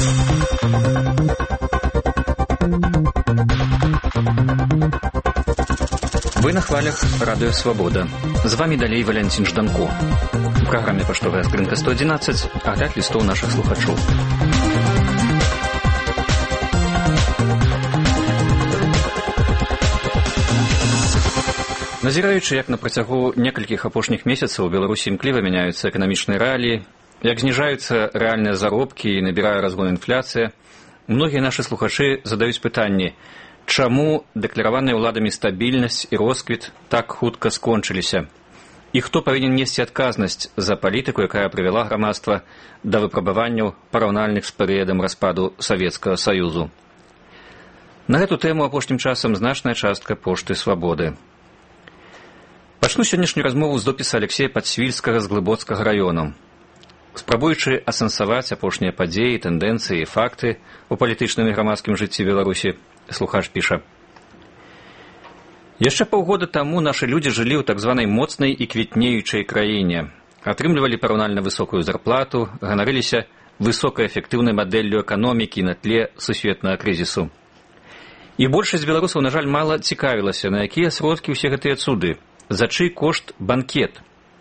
Вы на хвалях Радио Свобода. З вами далей Валянцін Жданко. У праграме «Паштовая скрынка 111» агляд лістоў нашых слухачоў. Назіраючы, як на працягу некалькіх апошніх месяцаў у Беларусі імкліва мяняюцца эканамічныя рэаліі, як зніжаюцца рэальныя заробкі і набірае разгон інфляцыя, многія нашы слухачы задаюць пытанні, чаму дэклараваныя ўладамі стабільнасць і росквіт так хутка скончыліся? І хто павінен несці адказнасць за палітыку, якая прывяла грамадства да выпрабаванняў параўнальных з перыядам распаду Савецкага Саюзу? На гэту тэму апошнім часам значная частка Пошты Свабоды. Пачну сённяшнюю размову з допіса Алексея Падсвільскага з Глыбоцкага раёну. Спрабуючы асэнсаваць апошнія падзеі, тэндэнцыі і факты ў палітычным і грамадскім жыцці Беларусі, слухач піша. Яшчэ паўгода таму нашы людзі жылі ў так званай моцнай і квітнеючай краіне, атрымлівалі параўнальна высокую зарплату, ганарыліся высокаэфектыўнай мадэллю эканомікі на тле сусветнага крызісу. І большасць беларусаў, на жаль, мала цікавілася, на якія сродкі ўсе гэтыя цуды, за чый кошт банкет.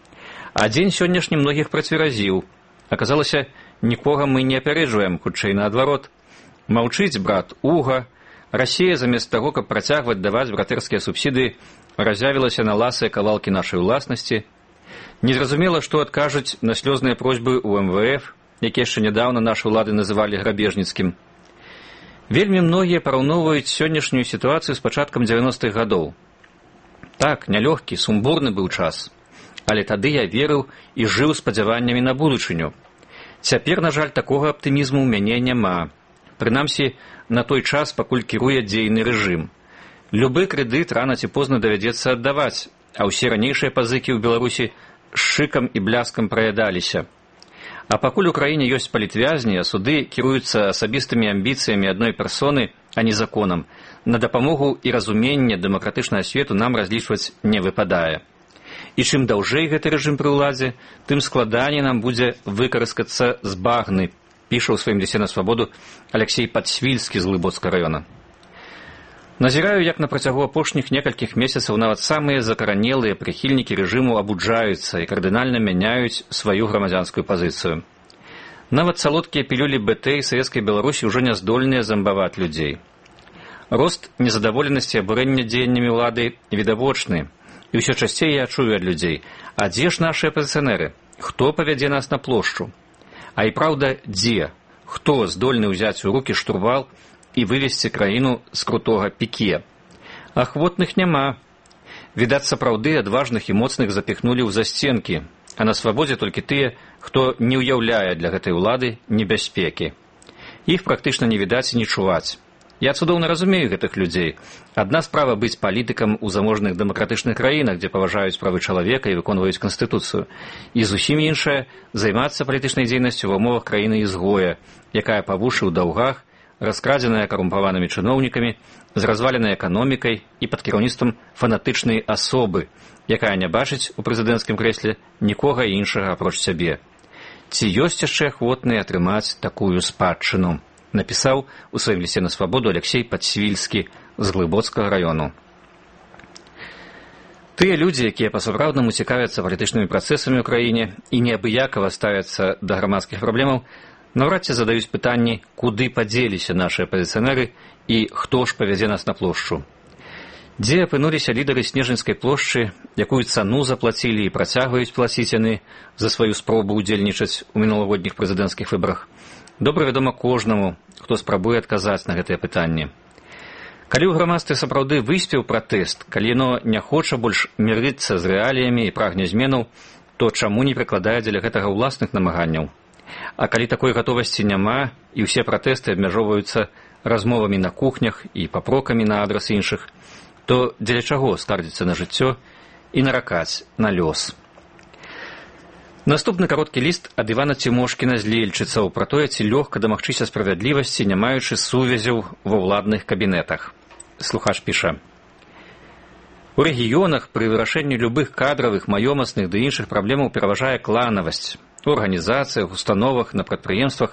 А дзень сённяшні многіх працверазіў. Аказалася, нікога мы не апярэджваем, хутчэй наадварот. Маўчыць брат Уга, Расія замест таго, каб працягваць даваць братэрскія субсідыі, разявілася на ласыя кавалкі нашай уласнасці. Незразумела, што адкажуць на слёзныя просьбы ў МВФ, які яшчэ нядаўна нашы ўлады называлі грабежніцкім. Вельмі многія параўноўваюць сённяшнюю сітуацыю з пачаткам 90-х гадоў. Так, нялёгкі, сумбурны быў час. Але тады я верыў і жыў спадзяваннямі на будучыню. Цяпер, на жаль, такога аптымізму ў мяне няма. Прынамсі, на той час, пакуль кіруе дзейны рэжым. Любы крэдыт рана ці позна давядзецца аддаваць, а ўсе ранейшыя пазыкі ў Беларусі з шыкам і бляскам праядаліся. А пакуль у краіне ёсць палітвязні, а суды кіруюцца асабістымі амбіцыямі адной персоны, а не законам, на дапамогу і разуменне дэмакратычнага свету нам разлічваць не выпадае. І чым даўжэй гэты рэжым пры ўладзе, тым складаней нам будзе выкарыскацца з багны, піша ў сваім лісце на Свабоду Алексей Падсвільскі з Глыбоцкага раёна. Назіраю, як на працягу апошніх некалькіх месяцаў нават самыя закаранелыя прыхільнікі рэжыму абуджаюцца і кардынальна мяняюць сваю грамадзянскую пазіцыю. Нават салодкія пілюлі БТ і савецкай Беларусі ўжо не здольныя замбаваць людзей. Рост незадаволенасці і абурэння дзеяннямі ўлады відавочны. І ўсё часцей я чую ад людзей, а дзе ж нашыя апазіцыянеры? Хто павядзе нас на плошчу? А і праўда, дзе? Хто здольны ўзяць у рукі штурвал і вывесці краіну з крутога піке? Ахвотных няма. Відаць, сапраўды адважных і моцных запіхнулі ў засценкі, а на свабодзе толькі тыя, хто не ўяўляе для гэтай улады небяспекі. Іх практычна не відаць і не чуваць. Я цудоўна разумею гэтых людзей. Адна справа быць палітыкам у заможных дэмакратычных краінах, дзе паважаюць правы чалавека і выконваюць канстытуцыю. І зусім іншая займацца палітычнай дзейнасцю ва ўмовах краіны ізгоя, якая па вушы ў даўгах, раскрадзеная карумпаванымі чыноўнікамі, з разваленай эканомікай і пад кіраўніцтвам фанатычнай асобы, якая не бачыць у прэзідэнцкім крэсле нікога іншага апроч сябе. Ці ёсць яшчэ ахвотныя атрымаць такую спадчыну? Напісаў у сваім лісце на Свабоду Алексей Падсвільскі з Глыбоцкага раёну. Тыя людзі, якія па-сапраўднаму цікавяцца палітычнымі працэсамі ў краіне і неабыякава ставяцца да грамадскіх праблемаў, наўрад ці задаюць пытанні, куды падзеліся нашыя апазіцыянеры і хто ж павядзе нас на плошчу. Дзе апынуліся лідары снежаньскай плошчы, якую цану заплацілі і працягваюць плаціць яны за сваю спробу ўдзельнічаць у мінулагодніх прэзідэнцкіх выбарах, добра вядома кожнаму, хто спрабуе адказаць на гэтыя пытанні. Калі ў грамадстве сапраўды выспеў пратэст, калі яно не хоча больш мірыцца з рэаліямі і прагне зменаў, то чаму не прыкладае дзеля гэтага ўласных намаганняў? А калі такой гатовасці няма і ўсе пратэсты абмяжоўваюцца размовамі на кухнях і папрокамі на адрас іншых, то дзеля чаго скардзіцца на жыццё і наракаць на лёс? Наступны кароткі ліст ад Івана Цімошкіна з Лельчыцаў пра тое, ці лёгка дамагчыся справядлівасці, не маючы сувязяў ва ўладных кабінетах. Слухач піша. У рэгіёнах пры вырашэнні любых кадравых, маёмасных ды іншых праблемаў пераважае кланавасць. У арганізацыях, установах, на прадпрыемствах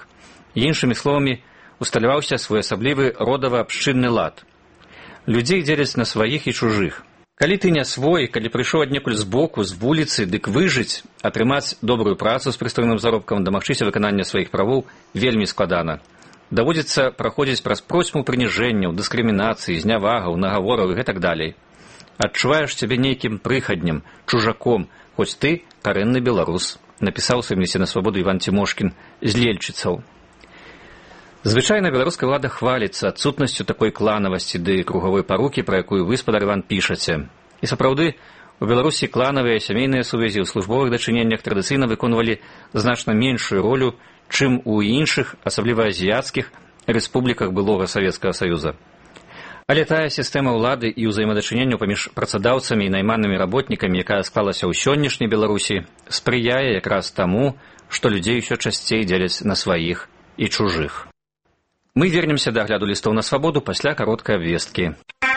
Іншымі словамі, усталяваўся своеасаблівы родава-абшчынны лад. Людзей дзеляць на сваіх і чужых. Калі ты не свой, калі прыйшоў аднекуль збоку, з вуліцы, дык выжыць, атрымаць добрую працу з прыстойным заробкам, дамагчыся выканання сваіх правоў вельмі складана. Даводзіцца праходзіць праз процьму прыніжэнняў, дыскрымінацыі, знявагаў, нагавораў і гэтак далей. Адчуваеш сябе нейкім прыхаднем, чужаком, хоць ты карэнны беларус, напісаў у сваім лісце на свабоду Іван Цімошкін з Лельчыцаў. Звычайна беларуская ўлада хваліцца адсутнасцю такой кланавасці ды кругавой парукі, пра якую вы, спадар Іван, пішаце. І сапраўды, у Беларусі кланавыя сямейныя сувязі ў службовых дачыненнях традыцыйна выконвалі значна меншую ролю, чым у іншых, асабліва азіяцкіх, рэспубліках былога Савецкага Саюза. Але тая сістэма ўлады і ўзаемадачыненняў паміж працадаўцамі і найманымі работнікамі, якая склалася ў сённяшняй Беларусі, спрыяе якраз таму, што людзей усё часцей дзеляць на сваіх і чужых. Мы вернемся да агляду лістоў на свабоду пасля кароткай абвесткі.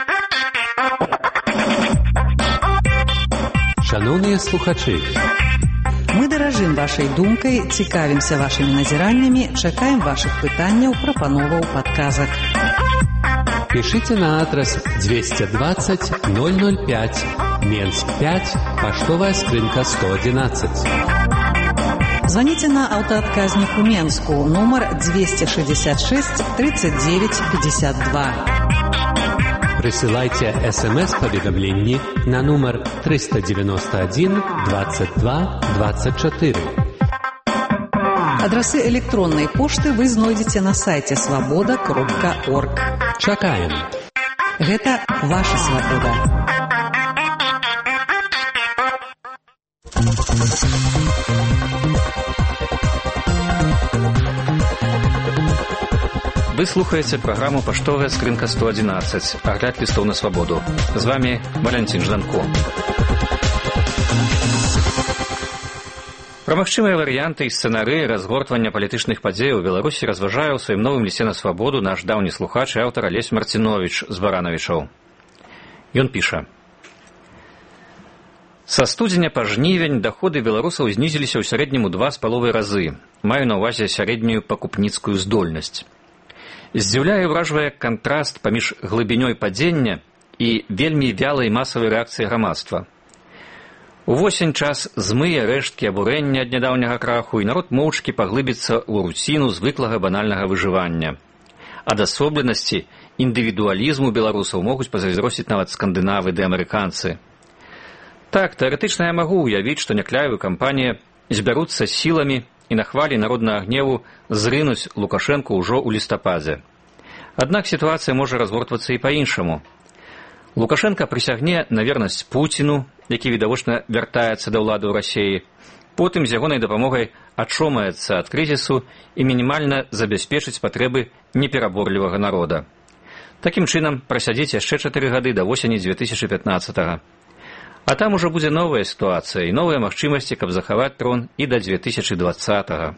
Шановныя слухачы, мы даражым вашай думкай, цікавімся вашымі назіраннямі, чакаем вашых пытанняў, прапановаў, падказак. Пишите на адрес 220 005, Менск 5, поштовая скрынка 111. Звоните на аўтаадказнік у Менску, нумар 266 39 52. Присылайте СМС-поведомление на номер 391 22 24. Адрасы электроннай пошты вы знойдзеце на сайце свабода.орг. Чакаем. Гэта ваша свабода. Вы слухаеце праграму «Паштовая скрынка 111», агляд лістоў на свабоду. З вами Валянцін Жданко. Пра магчымыя варыянты і сцэнарыі разгортвання палітычных падзеяў у Беларусі разважае ў сваім новым лісце на свабоду наш даўні слухач і аўтар Алесь Марціновіч з Баранавічаў. Ён піша: Са студзеня па жнівень даходы беларусаў знізіліся ў сярэднім у 2,5 разы. Маю на ўвазе сярэднюю пакупніцкую здольнасць. Здзіўляе і ўражвае кантраст паміж глыбінёй падзення і вельмі вялай масавай рэакцыі грамадства. Увосень час змые рэшткі абурэння ад нядаўняга краху, і народ моўчкі паглыбіцца ў руціну звыклага банальнага выжывання. Ад асобленасці, індывідуалізму беларусаў могуць пазайздросціць нават скандынавы ды амерыканцы. Так, тэарэтычна я магу ўявіць, што някляевы кампанія збяруцца сіламі і на хвалі народнага гневу зрынуць Лукашэнку ўжо ў лістападзе. Аднак сітуацыя можа разгортвацца і па-іншаму. Лукашенка прысягне на вернасць Пуціну, які відавочна вяртаецца да ўлады ў Расіі, потым з ягонай дапамогай ачомаецца ад крызісу і мінімальна забяспечыць патрэбы непераборлівага народа. Такім чынам прасядзіць яшчэ 4 гады да восені 2015-го. А там ужо будзе новая сітуацыя і новыя магчымасці, каб захаваць трон і да 2020-го.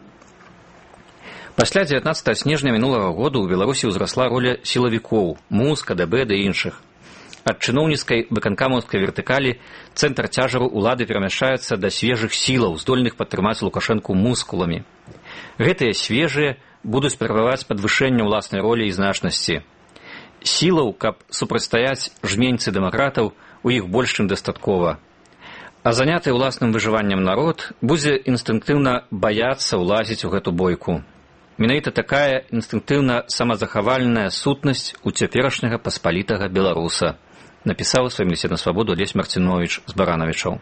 Пасля 19 снежня мінулага году ў Беларусі ўзрасла роля сілавікоў, МУЗ, КДБ ды іншых. Ад чыноўніцкай выканкамаўскай вертыкалі цэнтр цяжару ўлады перамяшчаецца да свежых сілаў, здольных падтрымаць Лукашэнку мускуламі. Гэтыя свежыя будуць спрабаваць падвышэння ўласнай ролі і значнасці. Сілаў, каб супрацьстаяць жменьцы дэмакратаў, у іх больш чым дастаткова. А заняты ўласным выжываннем народ будзе інстынктыўна баяцца ўлазіць у гэту бойку. Менавіта такая інстынктыўна самазахавальная сутнасць у цяперашняга паспалітага беларуса, напісаў у сваім лісце на свабоду Алесь Марціновіч з Баранавічаў.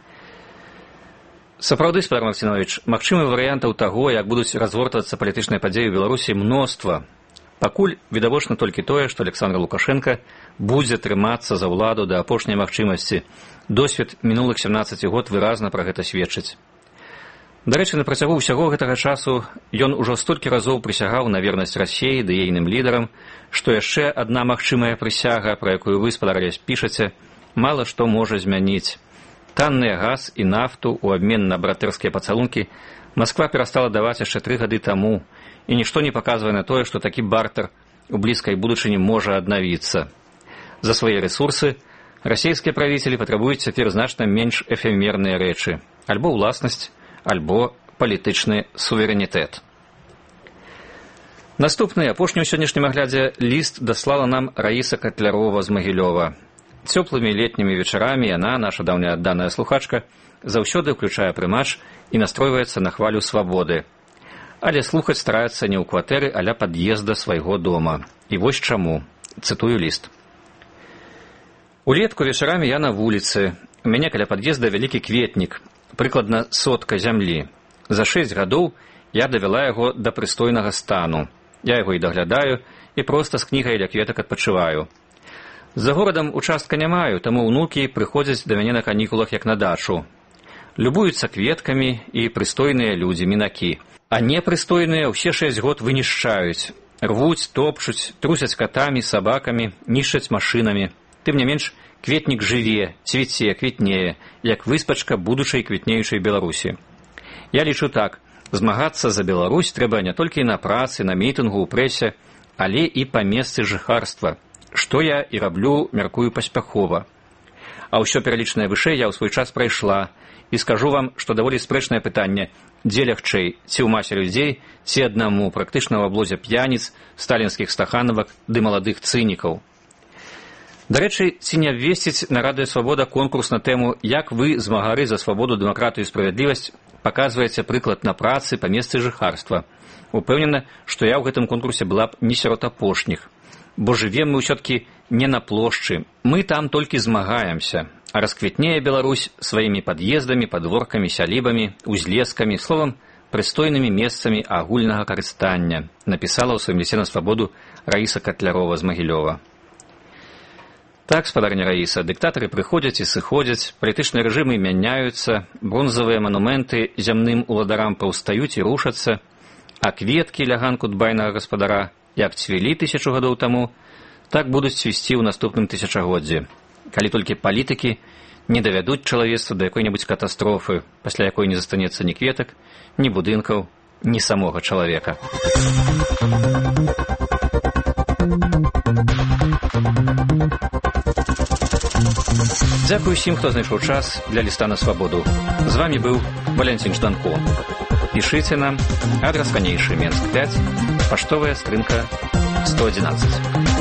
Сапраўды, спадар Марціновіч, магчымых варыянтаў таго, як будуць разгортвацца палітычныя падзеі ў Беларусі, мноства. Пакуль відавочна толькі тое, што Александр Лукашенко будзе трымацца за ўладу да апошняй магчымасці. Досвед мінулых 17 год выразна пра гэта сведчыць. Дарэчы, на працягу ўсяго гэтага часу ён ужо столькі разоў прысягаў на вернасць Расіі ды ейным лідарам, што яшчэ адна магчымая прысяга, пра якую вы, спадар Алесь, пішаце, мала што можа змяніць. Танныя газ і нафту ў абмен на братэрскія пацалункі Масква перастала даваць яшчэ 3 гады таму, і нішто не паказвае на тое, што такі бартэр у блізкай будучыні можа аднавіцца. За свае рэсурсы расійскія правіцелі патрабуюць цяпер значна менш эфемерныя рэчы, альбо ўласнасць, альбо палітычны суверэнітэт. Наступны, апошні ў сённяшнім аглядзе, ліст даслала нам Раіса Катлярова з Магілёва. Цёплымі летнімі вечарамі яна, наша даўняя адданая слухачка, заўсёды ўключае прымач і настройваецца на хвалю свабоды. Але слухаць стараецца не ў кватэры, а ля пад'езда свайго дома. І вось чаму. Цытую ліст. Улетку вечарамі я на вуліцы. У мяне каля пад'езда вялікі кветнік, прыкладна 100 зямлі. За 6 гадоў я давяла яго да прыстойнага стану. Я яго і даглядаю, і проста з кнігай ля кветак адпачываю. За горадам участка не маю, таму ўнукі прыходзяць да мяне на канікулах як на дачу. Любуюцца кветкамі і прыстойныя людзі, мінакі. А непрыстойныя ўсе 6 год вынішчаюць. Рвуць, топчуць, трусяць катамі, сабакамі, нішчаць машынамі. Тым не менш, кветнік жыве, цвіце, квітнее, як выспачка будучай квітнеючай Беларусі. Я лічу так. Змагацца за Беларусь трэба не толькі на працы, на мітынгу, у прэсе, але і па месцы жыхарства, што я і раблю, мяркую, паспяхова. А ўсё пералічанае вышэй я ў свой час прайшла, і скажу вам, што даволі спрэчнае пытанне, дзе лягчэй, ці ў масе людзей, ці аднаму, практычна ў аблозе п'яніц, сталінскіх стаханавак ды маладых цынікаў. Дарэчы, ці не абвесціць на Радыё Свабода конкурс на тэму «Як вы, змагары за свабоду, дэмакратыю і справядлівасць, паказваеце прыклад на працы па месцы жыхарства». Упэўнена, што я ў гэтым конкурсе была б не сярод апошніх. Бо жывем мы ўсё-ткі не на плошчы. Мы там толькі змагаемся. А расквітнее Беларусь сваімі пад'ездамі, падворкамі, сялібамі, узлескамі, словам, прыстойнымі месцамі агульнага карыстання, напісала ў сваім лісце на свабоду Раіса Катлярова з Магілёва. Так, спадарня Раіса, дыктатары прыходзяць і сыходзяць, палітычныя рэжымы мяняюцца, бронзавыя манументы зямным уладарам паўстаюць і рушацца, а кветкі ля ганку дбайнага гаспадара, як цвілі 1000 гадоў таму, так будуць цвісці ў наступным тысячагоддзі, калі толькі палітыкі не давядуць чалавецтва да якой-небудзь катастрофы, пасля якой не застанецца ні кветак, ні будынкаў, ні самога чалавека. Дзякую усім, хто знайшоў час для ліста на свабоду. З вамі быў Валянцін Жданко. Пішыце нам, адрас Канейшы, Менск 5, паштовая скрынка 111.